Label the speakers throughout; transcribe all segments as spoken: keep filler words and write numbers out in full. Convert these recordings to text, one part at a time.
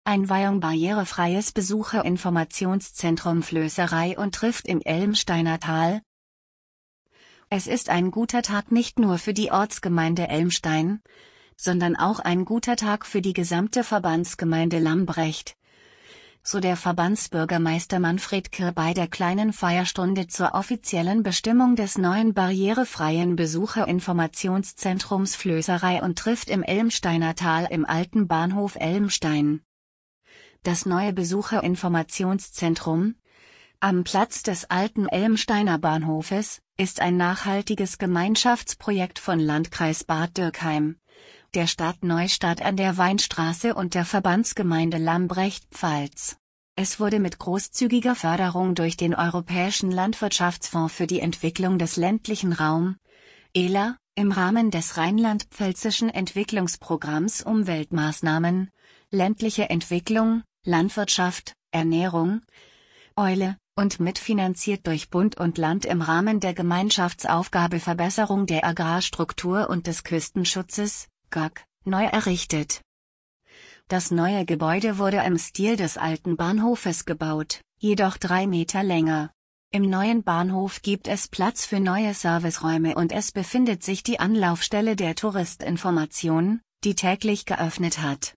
Speaker 1: Einweihung barrierefreies Besucherinformationszentrum Flößerei und Trift im Elmsteiner Tal. Es ist ein guter Tag nicht nur für die Ortsgemeinde Elmstein, sondern auch ein guter Tag für die gesamte Verbandsgemeinde Lambrecht. So der Verbandsbürgermeister Manfred Kirr bei der kleinen Feierstunde zur offiziellen Bestimmung des neuen barrierefreien Besucherinformationszentrums Flößerei und Trift im Elmsteiner Tal im alten Bahnhof Elmstein. Das neue Besucherinformationszentrum, am Platz des alten Elmsteiner Bahnhofes, ist ein nachhaltiges Gemeinschaftsprojekt von Landkreis Bad Dürkheim, der Stadt Neustadt an der Weinstraße und der Verbandsgemeinde Lambrecht-Pfalz. Es wurde mit großzügiger Förderung durch den Europäischen Landwirtschaftsfonds für die Entwicklung des ländlichen Raum, E L A, im Rahmen des Rheinland-Pfälzischen Entwicklungsprogramms Umweltmaßnahmen, ländliche Entwicklung, Landwirtschaft, Ernährung, Eule, und mitfinanziert durch Bund und Land im Rahmen der Gemeinschaftsaufgabe Verbesserung der Agrarstruktur und des Küstenschutzes, G A K, neu errichtet. Das neue Gebäude wurde im Stil des alten Bahnhofes gebaut, jedoch drei Meter länger. Im neuen Bahnhof gibt es Platz für neue Serviceräume und es befindet sich die Anlaufstelle der Touristinformation, die täglich geöffnet hat.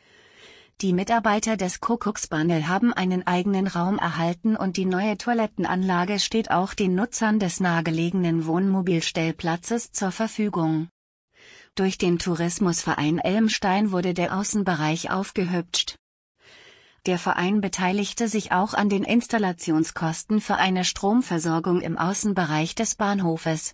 Speaker 1: Die Mitarbeiter des Kuckucksbandel haben einen eigenen Raum erhalten und die neue Toilettenanlage steht auch den Nutzern des nahegelegenen Wohnmobilstellplatzes zur Verfügung. Durch den Tourismusverein Elmstein wurde der Außenbereich aufgehübscht. Der Verein beteiligte sich auch an den Installationskosten für eine Stromversorgung im Außenbereich des Bahnhofes.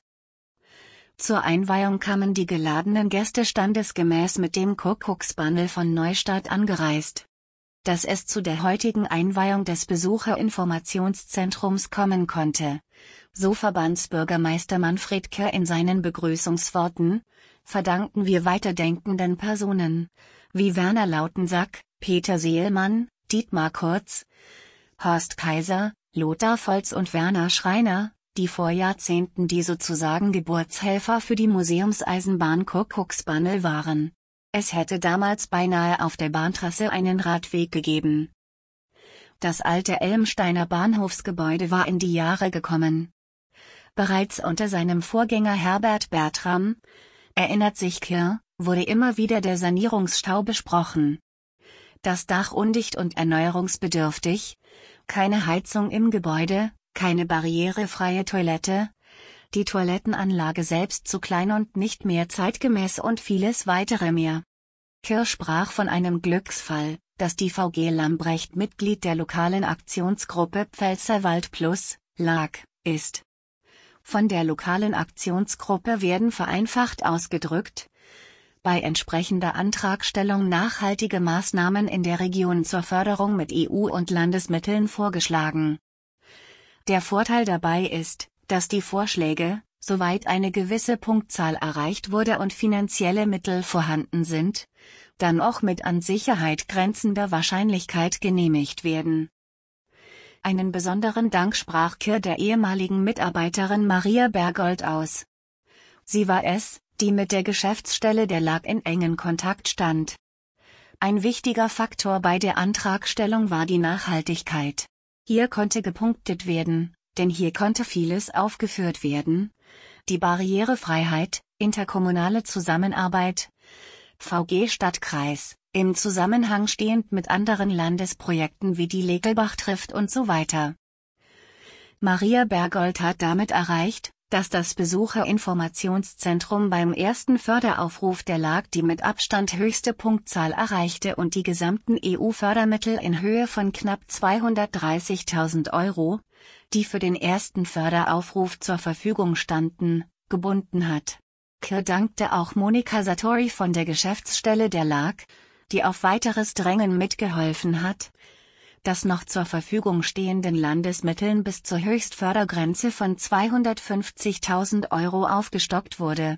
Speaker 1: Zur Einweihung kamen die geladenen Gäste standesgemäß mit dem Kuckucksbandel von Neustadt angereist. Dass es zu der heutigen Einweihung des Besucherinformationszentrums kommen konnte, so Verbandsbürgermeister Manfred Kirr in seinen Begrüßungsworten, verdanken wir weiterdenkenden Personen, wie Werner Lautensack, Peter Seelmann, Dietmar Kurz, Horst Kaiser, Lothar Volz und Werner Schreiner, die vor Jahrzehnten die sozusagen Geburtshelfer für die Museumseisenbahn Kuckucksbandel waren. Es hätte damals beinahe auf der Bahntrasse einen Radweg gegeben. Das alte Elmsteiner Bahnhofsgebäude war in die Jahre gekommen. Bereits unter seinem Vorgänger Herbert Bertram, erinnert sich Kirr, wurde immer wieder der Sanierungsstau besprochen. Das Dach undicht und erneuerungsbedürftig, keine Heizung im Gebäude, keine barrierefreie Toilette, die Toilettenanlage selbst zu klein und nicht mehr zeitgemäß und vieles weitere mehr. Kirr sprach von einem Glücksfall, dass die V G Lambrecht Mitglied der lokalen Aktionsgruppe Pfälzerwald Plus, L A G, ist. Von der lokalen Aktionsgruppe werden vereinfacht ausgedrückt, bei entsprechender Antragstellung nachhaltige Maßnahmen in der Region zur Förderung mit E U- und Landesmitteln vorgeschlagen. Der Vorteil dabei ist, dass die Vorschläge, soweit eine gewisse Punktzahl erreicht wurde und finanzielle Mittel vorhanden sind, dann auch mit an Sicherheit grenzender Wahrscheinlichkeit genehmigt werden. Einen besonderen Dank sprach Kirr der ehemaligen Mitarbeiterin Maria Bergold aus. Sie war es, die mit der Geschäftsstelle der L A G in engen Kontakt stand. Ein wichtiger Faktor bei der Antragstellung war die Nachhaltigkeit. Hier konnte gepunktet werden, denn hier konnte vieles aufgeführt werden: die Barrierefreiheit, interkommunale Zusammenarbeit, V G Stadtkreis, im Zusammenhang stehend mit anderen Landesprojekten wie die Legelbach trifft und so weiter. Maria Bergold hat damit erreicht, dass das Besucherinformationszentrum beim ersten Förderaufruf der L A G die mit Abstand höchste Punktzahl erreichte und die gesamten E U-Fördermittel in Höhe von knapp zweihundertdreißigtausend Euro, die für den ersten Förderaufruf zur Verfügung standen, gebunden hat. Kirr dankte auch Monika Satori von der Geschäftsstelle der L A G, die auf weiteres Drängen mitgeholfen hat, dass noch zur Verfügung stehenden Landesmitteln bis zur Höchstfördergrenze von zweihundertfünfzigtausend Euro aufgestockt wurde.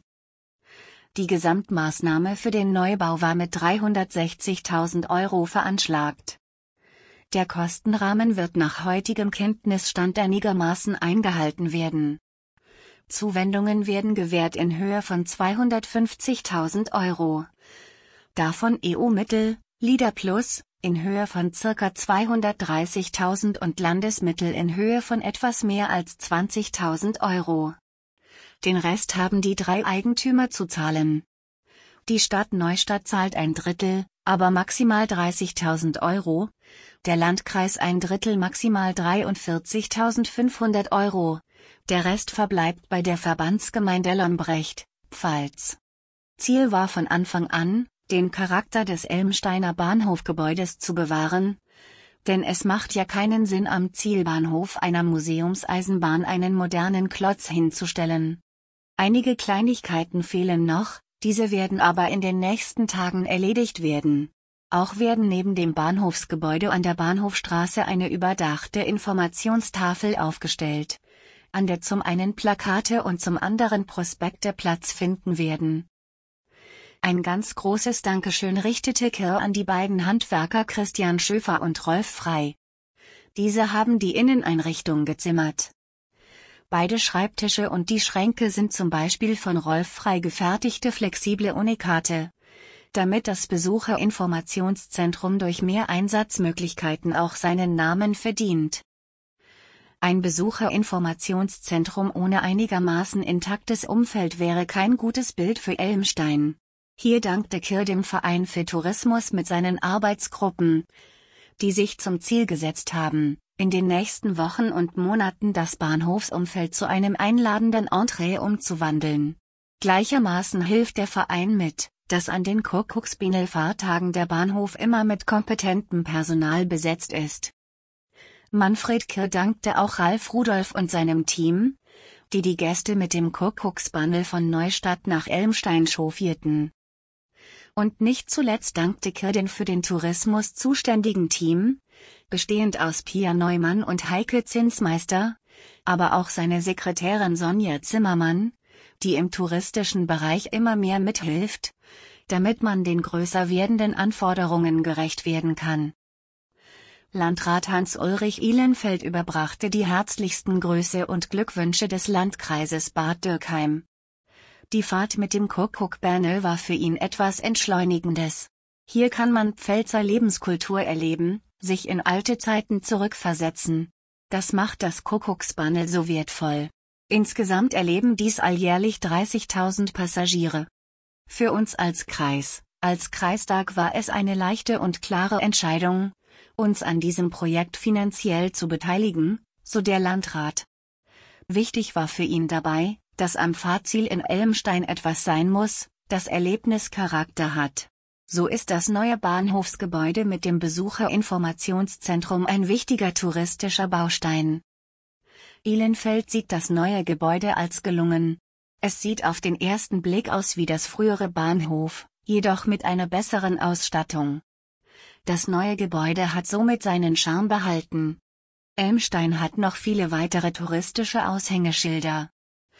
Speaker 1: Die Gesamtmaßnahme für den Neubau war mit dreihundertsechzigtausend Euro veranschlagt. Der Kostenrahmen wird nach heutigem Kenntnisstand einigermaßen eingehalten werden. Zuwendungen werden gewährt in Höhe von zweihundertfünfzigtausend Euro. Davon E U-Mittel, LEADER Plus, in Höhe von circa zweihundertdreißigtausend und Landesmittel in Höhe von etwas mehr als zwanzigtausend Euro. Den Rest haben die drei Eigentümer zu zahlen. Die Stadt Neustadt zahlt ein Drittel, aber maximal dreißigtausend Euro, der Landkreis ein Drittel maximal dreiundvierzigtausendfünfhundert Euro, der Rest verbleibt bei der Verbandsgemeinde Lombrecht, Pfalz. Ziel war von Anfang an, den Charakter des Elmsteiner Bahnhofgebäudes zu bewahren, denn es macht ja keinen Sinn, am Zielbahnhof einer Museumseisenbahn einen modernen Klotz hinzustellen. Einige Kleinigkeiten fehlen noch, diese werden aber in den nächsten Tagen erledigt werden. Auch werden neben dem Bahnhofsgebäude an der Bahnhofstraße eine überdachte Informationstafel aufgestellt, an der zum einen Plakate und zum anderen Prospekte Platz finden werden. Ein ganz großes Dankeschön richtete Kirr an die beiden Handwerker Christian Schöfer und Rolf Frey. Diese haben die Inneneinrichtung gezimmert. Beide Schreibtische und die Schränke sind zum Beispiel von Rolf Frey gefertigte flexible Unikate, damit das Besucherinformationszentrum durch mehr Einsatzmöglichkeiten auch seinen Namen verdient. Ein Besucherinformationszentrum ohne einigermaßen intaktes Umfeld wäre kein gutes Bild für Elmstein. Hier dankte Kirr dem Verein für Tourismus mit seinen Arbeitsgruppen, die sich zum Ziel gesetzt haben, in den nächsten Wochen und Monaten das Bahnhofsumfeld zu einem einladenden Entree umzuwandeln. Gleichermaßen hilft der Verein mit, dass an den Kuckucksbähnel-Fahrtagen der Bahnhof immer mit kompetentem Personal besetzt ist. Manfred Kirr dankte auch Ralf Rudolph und seinem Team, die die Gäste mit dem Kuckucksbandel von Neustadt nach Elmstein chauffierten. Und nicht zuletzt dankte Kirr dem für den Tourismus zuständigen Team, bestehend aus Pia Neumann und Heike Zinsmeister, aber auch seine Sekretärin Sonja Zimmermann, die im touristischen Bereich immer mehr mithilft, damit man den größer werdenden Anforderungen gerecht werden kann. Landrat Hans-Ulrich Ihlenfeld überbrachte die herzlichsten Grüße und Glückwünsche des Landkreises Bad Dürkheim. Die Fahrt mit dem Kuckucksbähnel war für ihn etwas Entschleunigendes. Hier kann man Pfälzer Lebenskultur erleben, sich in alte Zeiten zurückversetzen. Das macht das Kuckucksbähnel so wertvoll. Insgesamt erleben dies alljährlich dreißigtausend Passagiere. Für uns als Kreis, als Kreistag war es eine leichte und klare Entscheidung, uns an diesem Projekt finanziell zu beteiligen, so der Landrat. Wichtig war für ihn dabei, dass am Fahrziel in Elmstein etwas sein muss, das Erlebnischarakter hat. So ist das neue Bahnhofsgebäude mit dem Besucherinformationszentrum ein wichtiger touristischer Baustein. Ihlenfeld sieht das neue Gebäude als gelungen. Es sieht auf den ersten Blick aus wie das frühere Bahnhof, jedoch mit einer besseren Ausstattung. Das neue Gebäude hat somit seinen Charme behalten. Elmstein hat noch viele weitere touristische Aushängeschilder.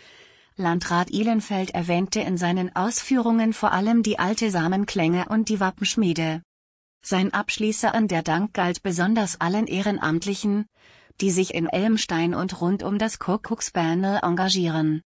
Speaker 1: Landrat Ihlenfeld erwähnte in seinen Ausführungen vor allem die alte Samenklänge und die Wappenschmiede. Sein Abschließer an der Dank galt besonders allen Ehrenamtlichen, die sich in Elmstein und rund um das Kuckucksbähnel engagieren.